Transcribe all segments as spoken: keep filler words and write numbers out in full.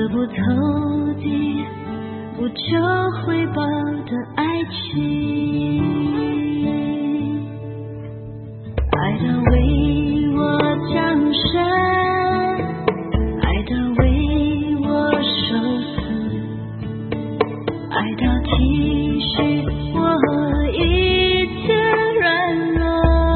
不投递不求回报的爱情，爱到为我降生，爱到为我受死，爱到体恤我一切软弱。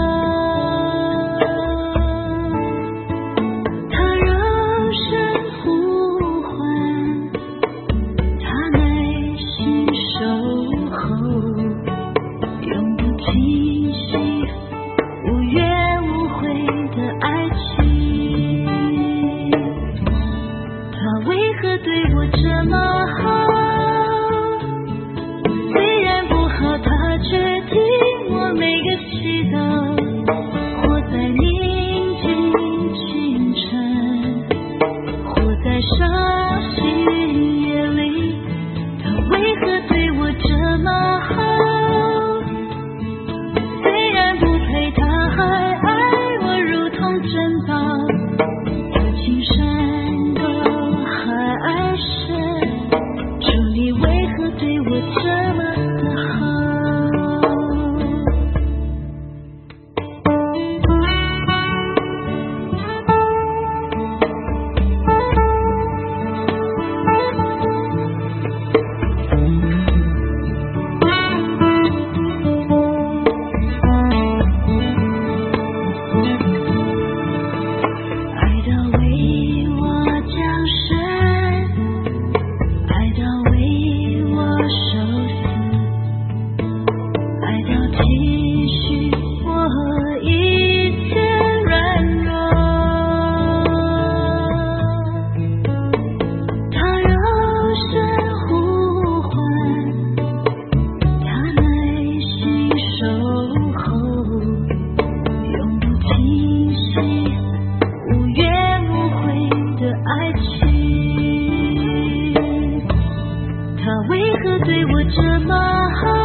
他柔声呼唤，他耐心守候，永不停息，无怨无悔的爱情。他为何对我这么好？虽然不好，他却听我每个祈祷。活在宁静清晨，活在伤心夜里，他为何对我这么好？虽然不配，他还爱我如同珍宝。多情山高海深，主你为何对我这么的好？爱到为我降生，爱到为我受死，爱到体恤我一切软弱。他柔声呼唤，他耐心守候，永不停息，无怨无悔的爱情。他为何对我这么好？